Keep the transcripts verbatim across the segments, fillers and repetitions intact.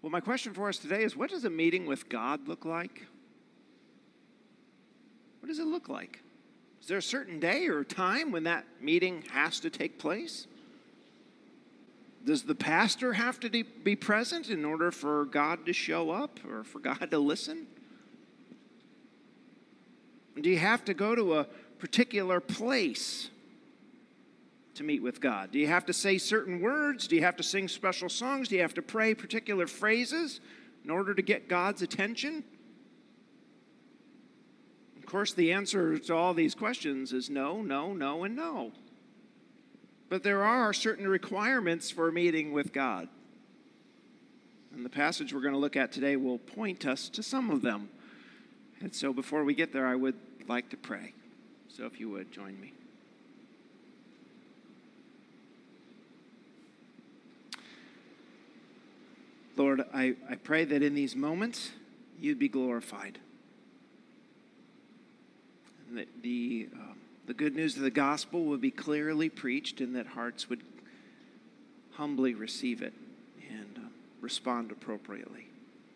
Well, my question for us today is, what does a meeting with God look like? What does it look like? Is there a certain day or time when that meeting has to take place? Does the pastor have to be present in order for God to show up or for God to listen? Do you have to go to a particular place to meet with God? Do you have to say certain words? Do you have to sing special songs? Do you have to pray particular phrases in order to get God's attention? Of course, the answer to all these questions is no, no, no, and no. But there are certain requirements for a meeting with God. And the passage we're going to look at today will point us to some of them. And so before we get there, I would like to pray. So if you would, join me. Lord, I, I pray that in these moments, you'd be glorified. And that the, uh, the good news of the gospel would be clearly preached and that hearts would humbly receive it and uh, respond appropriately.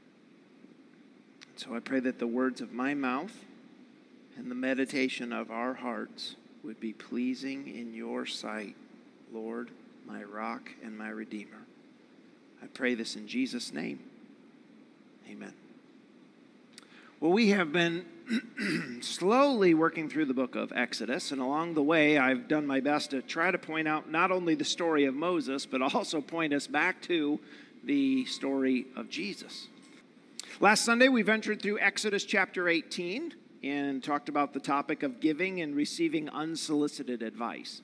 So I pray that the words of my mouth and the meditation of our hearts would be pleasing in your sight, Lord, my rock and my redeemer. I pray this in Jesus' name. Amen. Well, we have been slowly working through the book of Exodus, and along the way, I've done my best to try to point out not only the story of Moses, but also point us back to the story of Jesus. Last Sunday, we ventured through Exodus chapter eighteen and talked about the topic of giving and receiving unsolicited advice.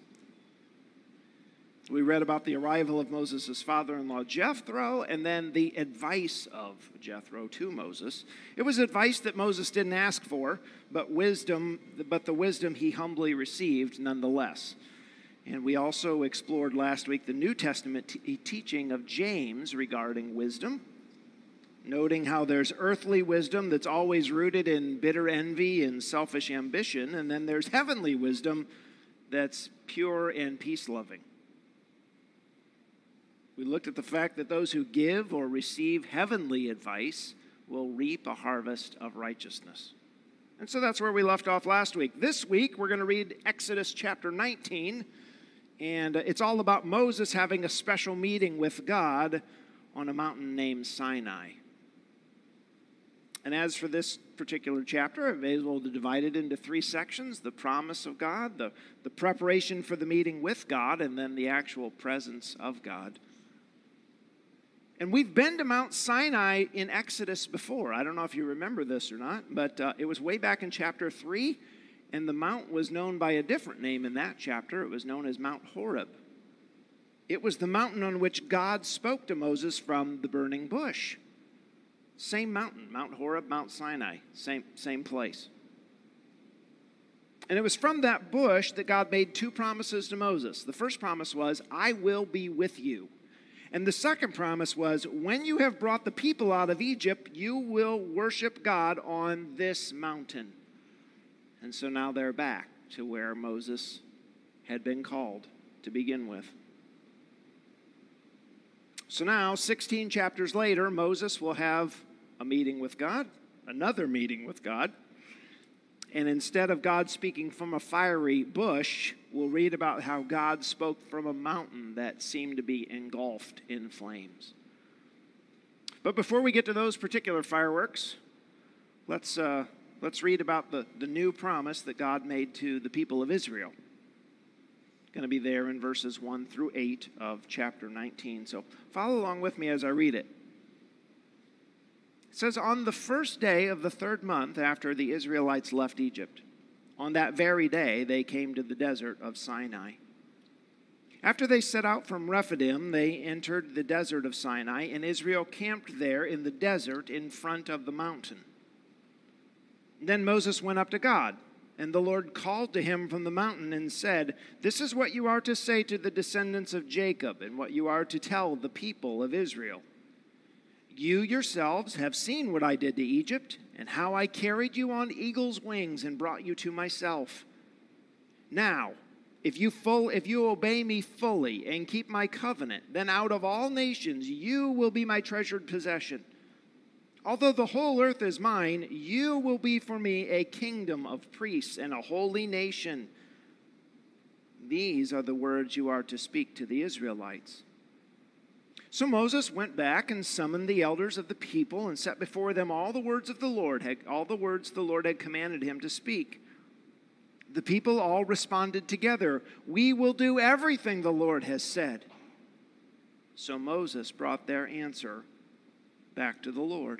We read about the arrival of Moses' father-in-law Jethro, and then the advice of Jethro to Moses. It was advice that Moses didn't ask for, but wisdom, but the wisdom he humbly received nonetheless. And we also explored last week the New Testament t- teaching of James regarding wisdom, noting how there's earthly wisdom that's always rooted in bitter envy and selfish ambition, and then there's heavenly wisdom that's pure and peace-loving. We looked at the fact that those who give or receive heavenly advice will reap a harvest of righteousness. And so that's where we left off last week. This week, we're going to read Exodus chapter nineteen, and it's all about Moses having a special meeting with God on a mountain named Sinai. And as for this particular chapter, I may as well divide it into three sections: the promise of God, the, the preparation for the meeting with God, and then the actual presence of God. And we've been to Mount Sinai in Exodus before. I don't know if you remember this or not, but uh, it was way back in chapter three, and the mount was known by a different name in that chapter. It was known as Mount Horeb. It was the mountain on which God spoke to Moses from the burning bush. Same mountain, Mount Horeb, Mount Sinai, same, same place. And it was from that bush that God made two promises to Moses. The first promise was, I will be with you. And the second promise was, when you have brought the people out of Egypt, you will worship God on this mountain. And so now they're back to where Moses had been called to begin with. So now, sixteen chapters later, Moses will have a meeting with God, another meeting with God. And instead of God speaking from a fiery bush, we'll read about how God spoke from a mountain that seemed to be engulfed in flames. But before we get to those particular fireworks, let's uh, let's read about the, the new promise that God made to the people of Israel. It's going to be there in verses one through eight of chapter nineteen. So follow along with me as I read it. It says, on the first day of the third month after the Israelites left Egypt, on that very day they came to the desert of Sinai. After they set out from Rephidim, they entered the desert of Sinai, and Israel camped there in the desert in front of the mountain. Then Moses went up to God, and the Lord called to him from the mountain and said, this is what you are to say to the descendants of Jacob, and what you are to tell the people of Israel. You yourselves have seen what I did to Egypt, and how I carried you on eagle's wings and brought you to myself. Now, If you full, if you obey me fully and keep my covenant, then out of all nations you will be my treasured possession. Although the whole earth is mine, you will be for me a kingdom of priests and a holy nation. These are the words you are to speak to the Israelites." So Moses went back and summoned the elders of the people and set before them all the words of the Lord, all the words the Lord had commanded him to speak. The people all responded together, "We will do everything the Lord has said." So Moses brought their answer back to the Lord.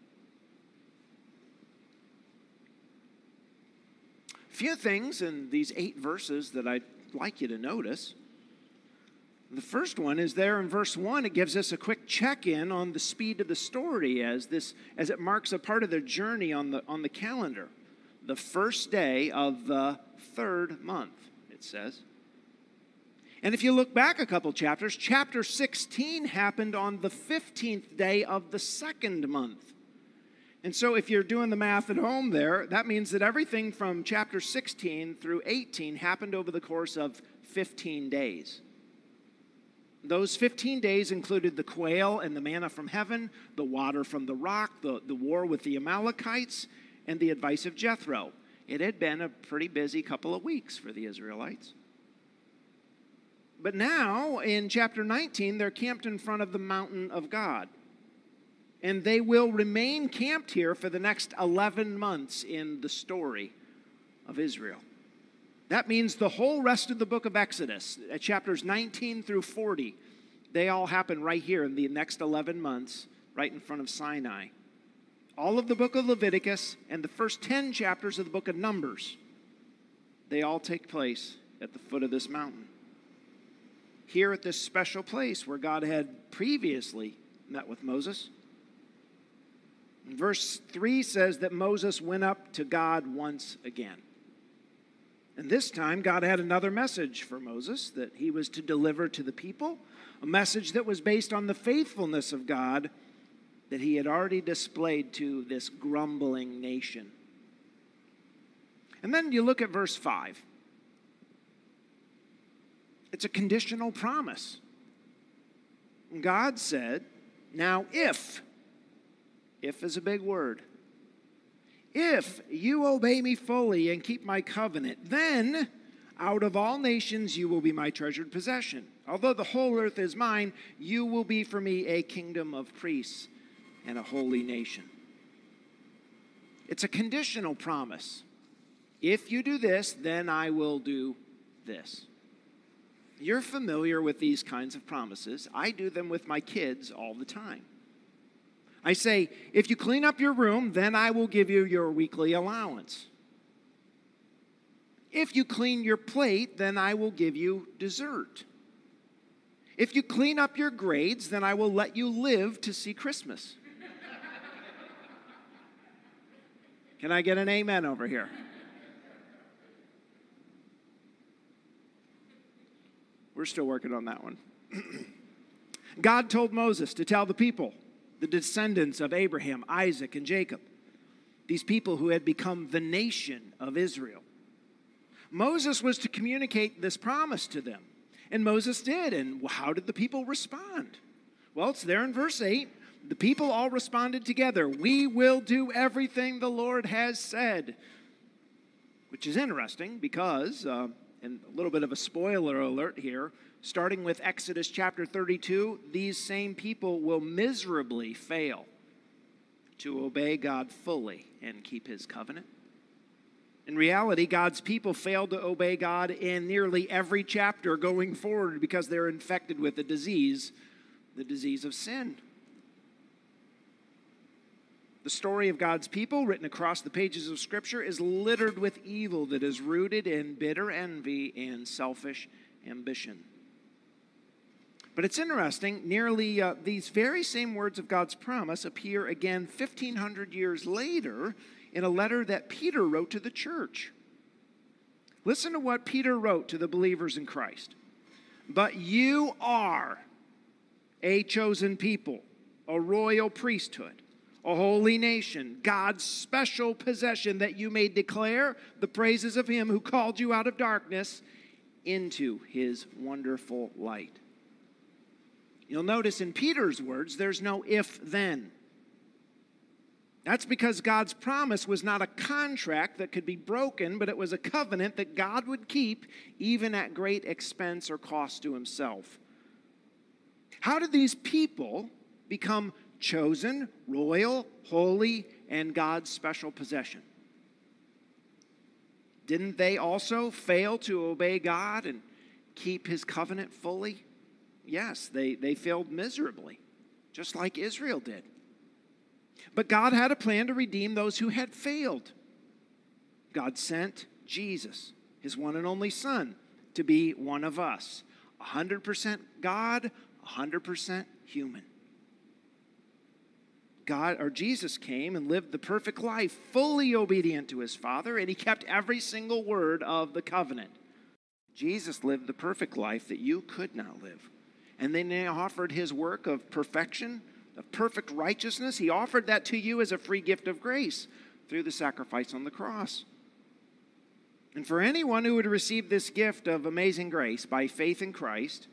A few things in these eight verses that I'd like you to notice. The first one is there in verse one. It gives us a quick check-in on the speed of the story as this as it marks a part of their journey on the on the calendar. The first day of the third month, it says. And if you look back a couple chapters, chapter sixteen happened on the fifteenth day of the second month. And so if you're doing the math at home there, that means that everything from chapter sixteen through eighteen happened over the course of fifteen days. Those fifteen days included the quail and the manna from heaven, the water from the rock, the, the war with the Amalekites, and the advice of Jethro. It had been a pretty busy couple of weeks for the Israelites. But now, in chapter nineteen, they're camped in front of the mountain of God. And they will remain camped here for the next eleven months in the story of Israel. That means the whole rest of the book of Exodus, chapters nineteen through forty, they all happen right here in the next eleven months, right in front of Sinai. All of the book of Leviticus and the first ten chapters of the book of Numbers, they all take place at the foot of this mountain. Here at this special place where God had previously met with Moses. Verse three says that Moses went up to God once again. And this time, God had another message for Moses that he was to deliver to the people, a message that was based on the faithfulness of God that he had already displayed to this grumbling nation. And then you look at verse five. It's a conditional promise. God said, now if, if is a big word, if you obey me fully and keep my covenant, then out of all nations you will be my treasured possession. Although the whole earth is mine, you will be for me a kingdom of priests and a holy nation. It's a conditional promise. If you do this, then I will do this. You're familiar with these kinds of promises. I do them with my kids all the time. I say, if you clean up your room, then I will give you your weekly allowance. If you clean your plate, then I will give you dessert. If you clean up your grades, then I will let you live to see Christmas. Can I get an amen over here? We're still working on that one. God told Moses to tell the people, the descendants of Abraham, Isaac, and Jacob, these people who had become the nation of Israel. Moses was to communicate this promise to them. And Moses did. And how did the people respond? Well, it's there in verse eight. The people all responded together. We will do everything the Lord has said. Which is interesting because, uh, and a little bit of a spoiler alert here, starting with Exodus chapter thirty-two, these same people will miserably fail to obey God fully and keep his covenant. In reality, God's people failed to obey God in nearly every chapter going forward because they're infected with a disease, the disease of sin. The story of God's people, written across the pages of Scripture, is littered with evil that is rooted in bitter envy and selfish ambition. But it's interesting, nearly uh, these very same words of God's promise appear again fifteen hundred years later in a letter that Peter wrote to the church. Listen to what Peter wrote to the believers in Christ. But you are a chosen people, a royal priesthood, a holy nation, God's special possession, that you may declare the praises of him who called you out of darkness into his wonderful light. You'll notice in Peter's words, there's no if-then. That's because God's promise was not a contract that could be broken, but it was a covenant that God would keep even at great expense or cost to himself. How did these people become chosen, royal, holy, and God's special possession? Didn't they also fail to obey God and keep his covenant fully? Yes, they, they failed miserably, just like Israel did. But God had a plan to redeem those who had failed. God sent Jesus, his one and only Son, to be one of us. one hundred percent God, one hundred percent human. God, or Jesus came and lived the perfect life, fully obedient to his Father, and he kept every single word of the covenant. Jesus lived the perfect life that you could not live. And then he offered his work of perfection, of perfect righteousness. He offered that to you as a free gift of grace through the sacrifice on the cross. And for anyone who would receive this gift of amazing grace by faith in Christ,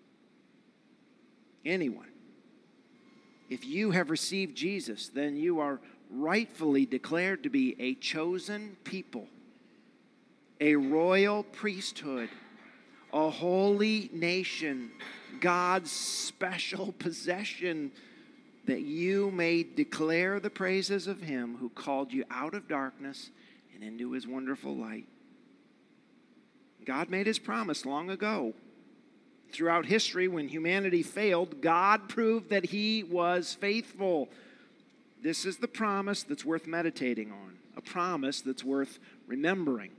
anyone, if you have received Jesus, then you are rightfully declared to be a chosen people, a royal priesthood, a holy nation, God's special possession, that you may declare the praises of him who called you out of darkness and into his wonderful light. God made his promise long ago. Throughout history, when humanity failed, God proved that he was faithful. This is the promise that's worth meditating on, a promise that's worth remembering.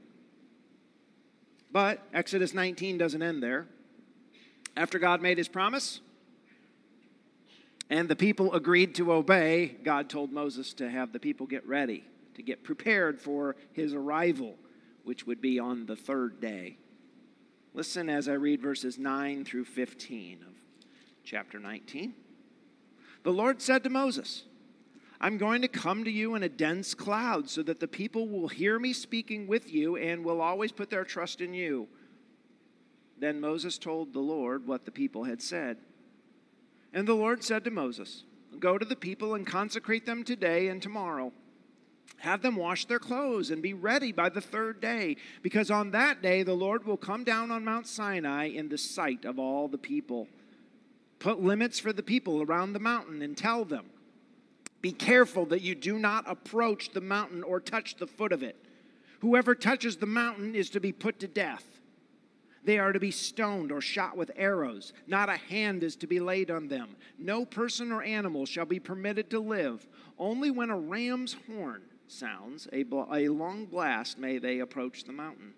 But Exodus nineteen doesn't end there. After God made his promise and the people agreed to obey, God told Moses to have the people get ready, to get prepared for his arrival, which would be on the third day. Listen as I read verses nine through fifteen of chapter nineteen. The Lord said to Moses, I'm going to come to you in a dense cloud so that the people will hear me speaking with you and will always put their trust in you. Then Moses told the Lord what the people had said. And the Lord said to Moses, go to the people and consecrate them today and tomorrow. Have them wash their clothes and be ready by the third day, because on that day the Lord will come down on Mount Sinai in the sight of all the people. Put limits for the people around the mountain and tell them, be careful that you do not approach the mountain or touch the foot of it. Whoever touches the mountain is to be put to death. They are to be stoned or shot with arrows. Not a hand is to be laid on them. No person or animal shall be permitted to live. Only when a ram's horn sounds, a, bl- a long blast, may they approach the mountain.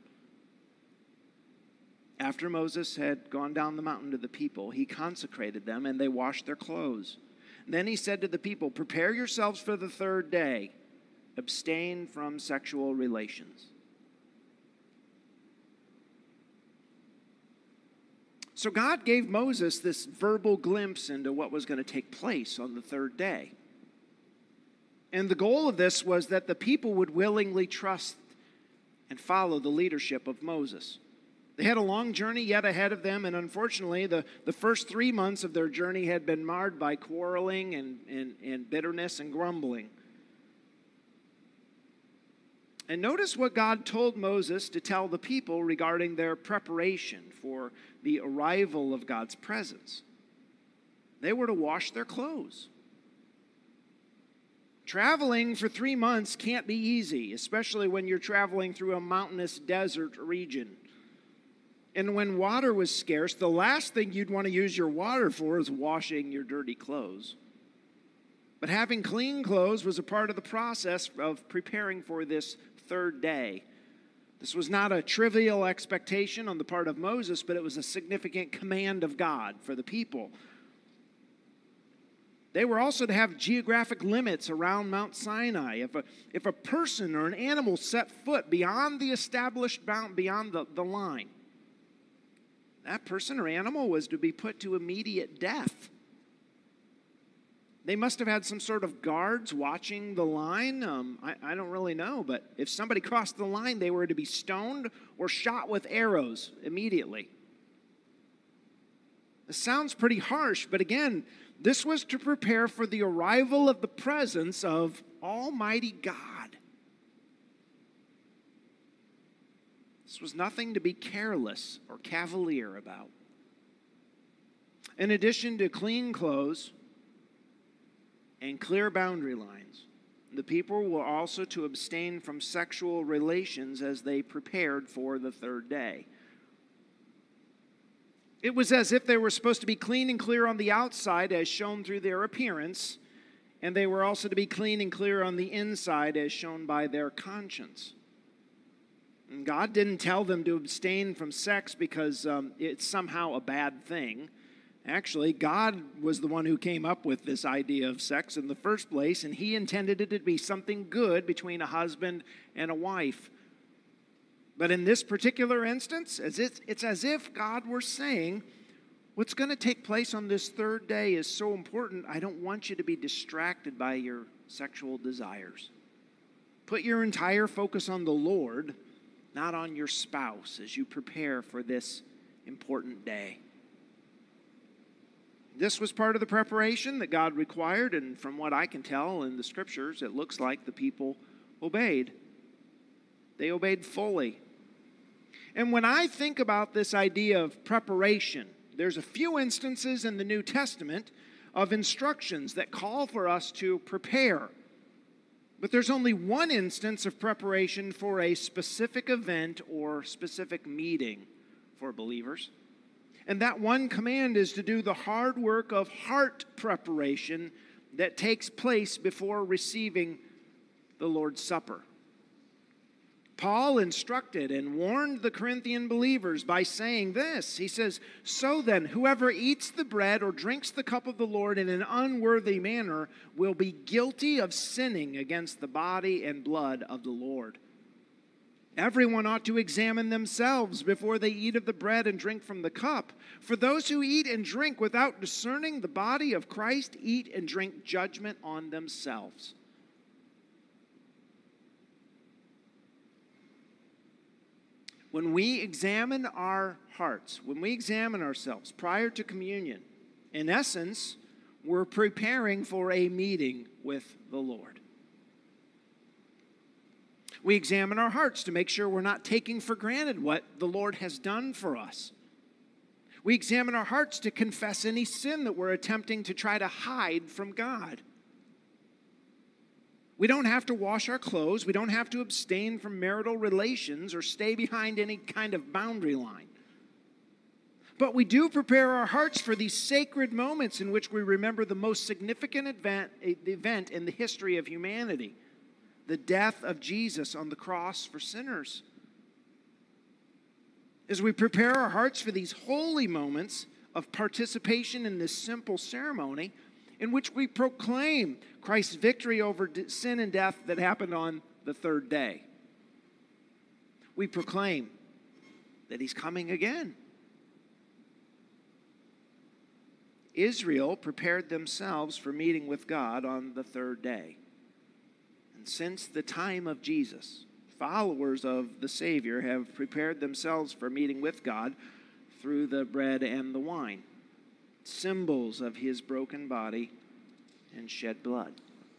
After Moses had gone down the mountain to the people, he consecrated them, and they washed their clothes. Then he said to the people, prepare yourselves for the third day. Abstain from sexual relations. So God gave Moses this verbal glimpse into what was going to take place on the third day. And the goal of this was that the people would willingly trust and follow the leadership of Moses. They had a long journey yet ahead of them, and unfortunately, the, the first three months of their journey had been marred by quarreling and, and, and bitterness and grumbling. And notice what God told Moses to tell the people regarding their preparation for the arrival of God's presence. They were to wash their clothes. Traveling for three months can't be easy, especially when you're traveling through a mountainous desert region. And when water was scarce, the last thing you'd want to use your water for is washing your dirty clothes. But having clean clothes was a part of the process of preparing for this third day. This was not a trivial expectation on the part of Moses, but it was a significant command of God for the people. They were also to have geographic limits around Mount Sinai. If a, if a person or an animal set foot beyond the established bound, beyond the, the line, that person or animal was to be put to immediate death. They must have had some sort of guards watching the line. Um, I, I don't really know, but if somebody crossed the line, they were to be stoned or shot with arrows immediately. It sounds pretty harsh, but again, this was to prepare for the arrival of the presence of Almighty God. This was nothing to be careless or cavalier about. In addition to clean clothes and clear boundary lines, the people were also to abstain from sexual relations as they prepared for the third day. It was as if they were supposed to be clean and clear on the outside as shown through their appearance, and they were also to be clean and clear on the inside as shown by their conscience. And God didn't tell them to abstain from sex because um, it's somehow a bad thing. Actually, God was the one who came up with this idea of sex in the first place, and he intended it to be something good between a husband and a wife. But in this particular instance, it's as if God were saying, what's going to take place on this third day is so important, I don't want you to be distracted by your sexual desires. Put your entire focus on the Lord, not on your spouse, as you prepare for this important day. This was part of the preparation that God required, and from what I can tell in the scriptures, it looks like the people obeyed. They obeyed fully. And when I think about this idea of preparation, there's a few instances in the New Testament of instructions that call for us to prepare. But there's only one instance of preparation for a specific event or specific meeting for believers. And that one command is to do the hard work of heart preparation that takes place before receiving the Lord's Supper. Paul instructed and warned the Corinthian believers by saying this. He says, "So then, whoever eats the bread or drinks the cup of the Lord in an unworthy manner will be guilty of sinning against the body and blood of the Lord. Everyone ought to examine themselves before they eat of the bread and drink from the cup. For those who eat and drink without discerning the body of Christ eat and drink judgment on themselves." When we examine our hearts, when we examine ourselves prior to communion, in essence, we're preparing for a meeting with the Lord. We examine our hearts to make sure we're not taking for granted what the Lord has done for us. We examine our hearts to confess any sin that we're attempting to try to hide from God. We don't have to wash our clothes. We don't have to abstain from marital relations or stay behind any kind of boundary line. But we do prepare our hearts for these sacred moments in which we remember the most significant event, event in the history of humanity, the death of Jesus on the cross for sinners. As we prepare our hearts for these holy moments of participation in this simple ceremony, in which we proclaim Christ's victory over sin and death that happened on the third day. We proclaim that he's coming again. Israel prepared themselves for meeting with God on the third day. And since the time of Jesus, followers of the Savior have prepared themselves for meeting with God through the bread and the wine, symbols of his broken body and shed blood.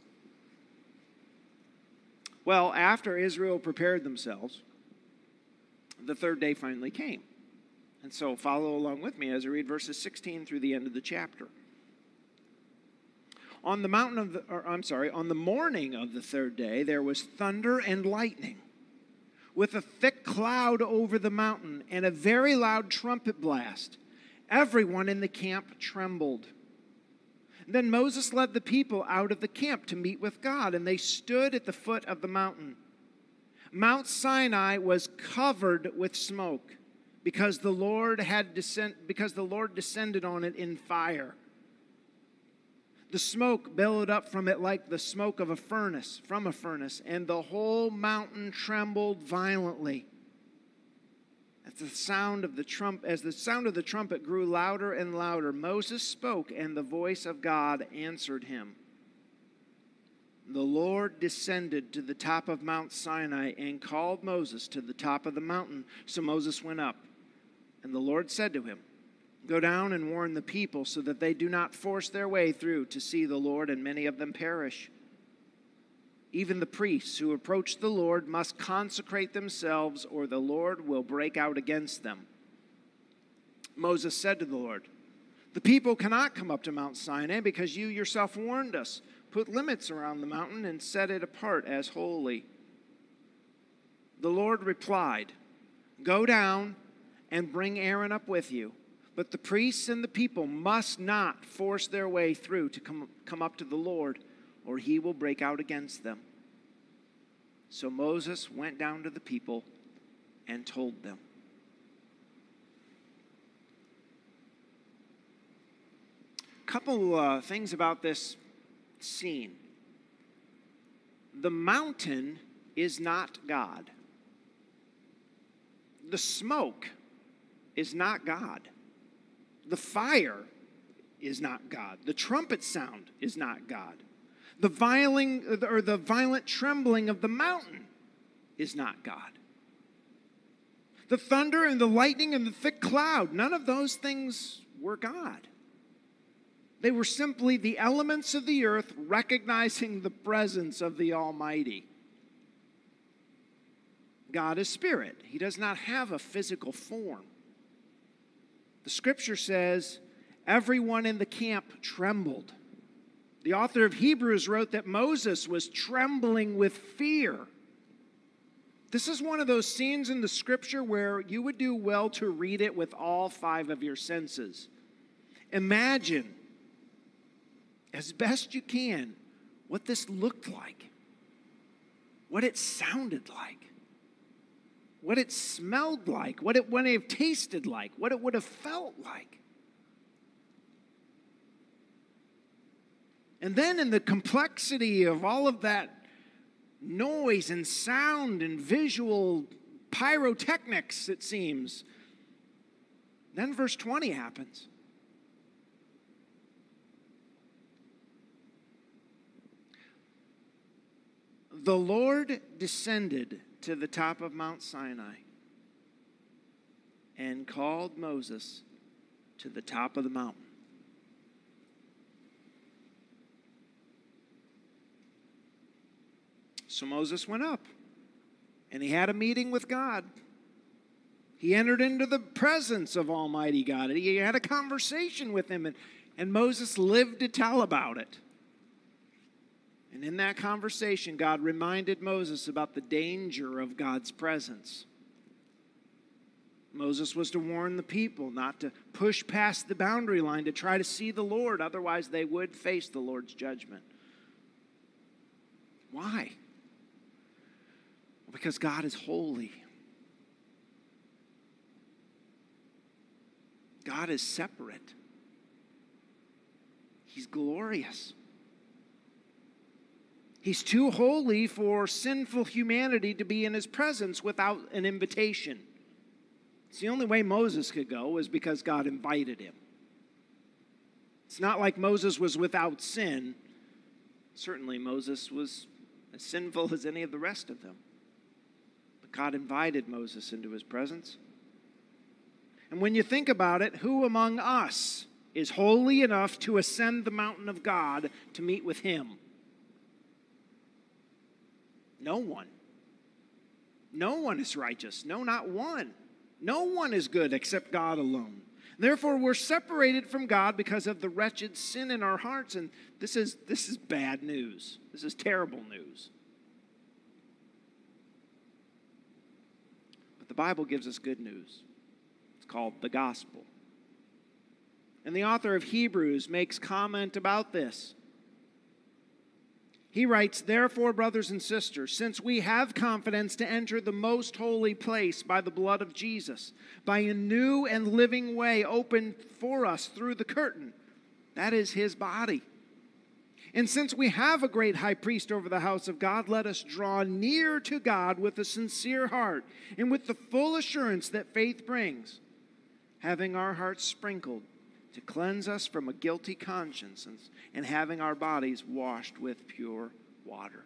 Well, after Israel prepared themselves, the third day finally came. And so follow along with me as I read verses sixteen through the end of the chapter. On the mountain of the, or I'm sorry, on the morning of the third day, there was thunder and lightning, with a thick cloud over the mountain and a very loud trumpet blast. Everyone in the camp trembled. Then Moses led the people out of the camp to meet with God, and they stood at the foot of the mountain. Mount Sinai was covered with smoke, because the Lord had descend, because the Lord descended on it in fire. The smoke billowed up from it like the smoke of a furnace, from a furnace, and the whole mountain trembled violently. That's the sound of the trump, as the sound of the trumpet grew louder and louder, Moses spoke, and the voice of God answered him. The Lord descended to the top of Mount Sinai and called Moses to the top of the mountain. So Moses went up, and the Lord said to him, "Go down and warn the people so that they do not force their way through to see the Lord, and many of them perish. Even the priests who approach the Lord must consecrate themselves, or the Lord will break out against them." Moses said to the Lord, "The people cannot come up to Mount Sinai because you yourself warned us. Put limits around the mountain and set it apart as holy." The Lord replied, "Go down and bring Aaron up with you. But the priests and the people must not force their way through to come, come up to the Lord, or he will break out against them." So Moses went down to the people and told them. A couple uh, things about this scene. The mountain is not God. The smoke is not God. The fire is not God. The trumpet sound is not God. The violent, or the violent trembling of the mountain is not God. The thunder and the lightning and the thick cloud, none of those things were God. They were simply the elements of the earth recognizing the presence of the Almighty. God is spirit. He does not have a physical form. The scripture says, everyone in the camp trembled. The author of Hebrews wrote that Moses was trembling with fear. This is one of those scenes in the scripture where you would do well to read it with all five of your senses. Imagine, as best you can, what this looked like, what it sounded like, what it smelled like, what it would have tasted like, what it would have felt like. And then in the complexity of all of that noise and sound and visual pyrotechnics, it seems, then verse twenty happens. The Lord descended to the top of Mount Sinai and called Moses to the top of the mountain. So Moses went up, and he had a meeting with God. He entered into the presence of Almighty God. He had a conversation with him, and, and Moses lived to tell about it. And in that conversation, God reminded Moses about the danger of God's presence. Moses was to warn the people not to push past the boundary line to try to see the Lord, otherwise they would face the Lord's judgment. Why? Because God is holy. God is separate. He's glorious. He's too holy for sinful humanity to be in his presence without an invitation. It's the only way Moses could go was because God invited him. It's not like Moses was without sin. Certainly Moses was as sinful as any of the rest of them. But God invited Moses into his presence. And when you think about it, who among us is holy enough to ascend the mountain of God to meet with him? No one. No one is righteous. No, not one. No one is good except God alone. Therefore, we're separated from God because of the wretched sin in our hearts. And this is, this is bad news. This is terrible news. But the Bible gives us good news. It's called the gospel. And the author of Hebrews makes comment about this. He writes, "Therefore, brothers and sisters, since we have confidence to enter the most holy place by the blood of Jesus, by a new and living way opened for us through the curtain, that is his body. And since we have a great high priest over the house of God, let us draw near to God with a sincere heart and with the full assurance that faith brings, having our hearts sprinkled to cleanse us from a guilty conscience and, and having our bodies washed with pure water.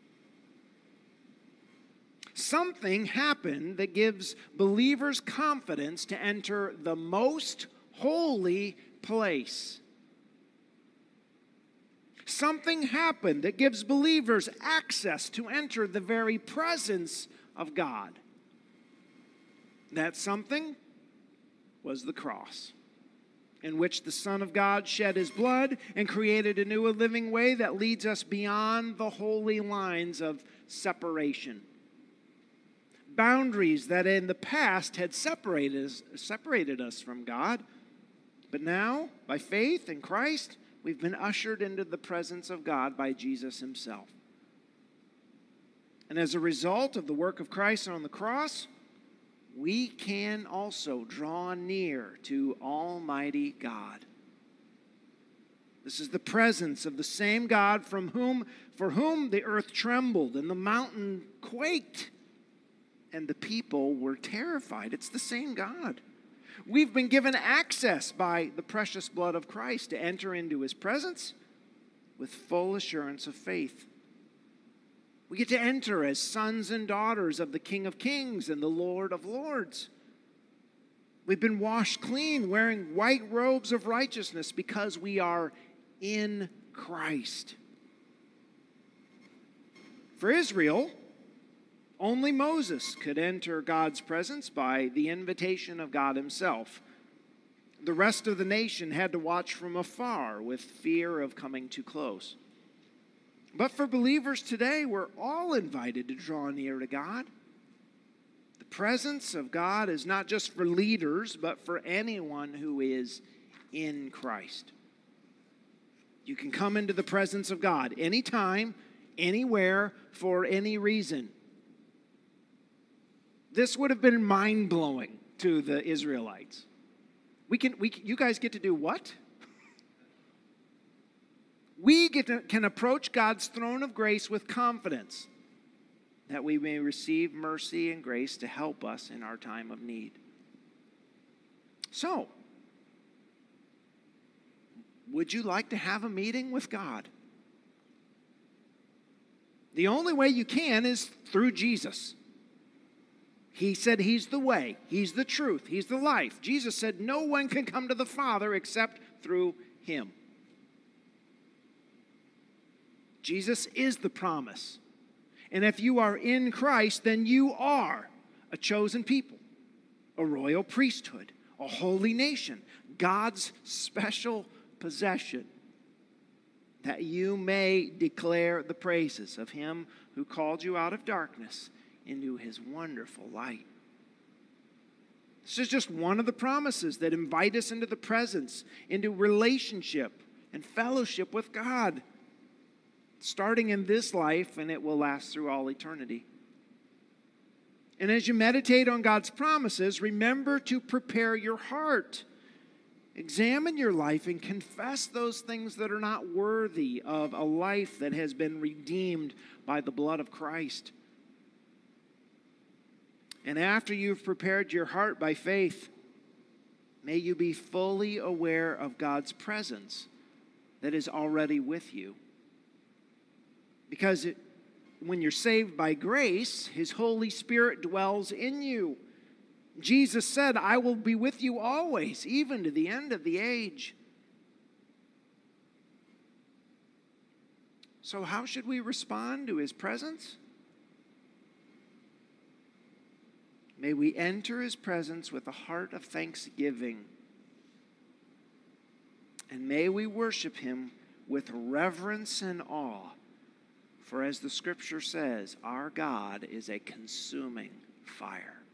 Something happened that gives believers confidence to enter the most holy place. Something happened that gives believers access to enter the very presence of God. That something was the cross, in which the Son of God shed his blood and created a new and living way that leads us beyond the holy lines of separation. Boundaries that in the past had separated us, separated us from God, but now, by faith in Christ, we've been ushered into the presence of God by Jesus himself. And as a result of the work of Christ on the cross, we can also draw near to Almighty God. This is the presence of the same God from whom, for whom the earth trembled and the mountain quaked and the people were terrified. It's the same God. We've been given access by the precious blood of Christ to enter into his presence with full assurance of faith. We get to enter as sons and daughters of the King of Kings and the Lord of Lords. We've been washed clean, wearing white robes of righteousness because we are in Christ. For Israel, only Moses could enter God's presence by the invitation of God himself. The rest of the nation had to watch from afar with fear of coming too close. But for believers today, we're all invited to draw near to God. The presence of God is not just for leaders, but for anyone who is in Christ. You can come into the presence of God anytime, anywhere, for any reason. This would have been mind-blowing to the Israelites. We can, we, you guys get to do what? We get to, can approach God's throne of grace with confidence that we may receive mercy and grace to help us in our time of need. So, would you like to have a meeting with God? The only way you can is through Jesus. He said he's the way, he's the truth, he's the life. Jesus said no one can come to the Father except through him. Jesus is the promise. And if you are in Christ, then you are a chosen people, a royal priesthood, a holy nation, God's special possession, that you may declare the praises of him who called you out of darkness into his wonderful light. This is just one of the promises that invite us into the presence, into relationship and fellowship with God, starting in this life, and it will last through all eternity. And as you meditate on God's promises, remember to prepare your heart. Examine your life and confess those things that are not worthy of a life that has been redeemed by the blood of Christ. And after you've prepared your heart by faith, may you be fully aware of God's presence that is already with you. Because it, when you're saved by grace, his Holy Spirit dwells in you. Jesus said, I will be with you always, even to the end of the age. So how should we respond to his presence? May we enter his presence with a heart of thanksgiving. And may we worship him with reverence and awe. For as the scripture says, our God is a consuming fire.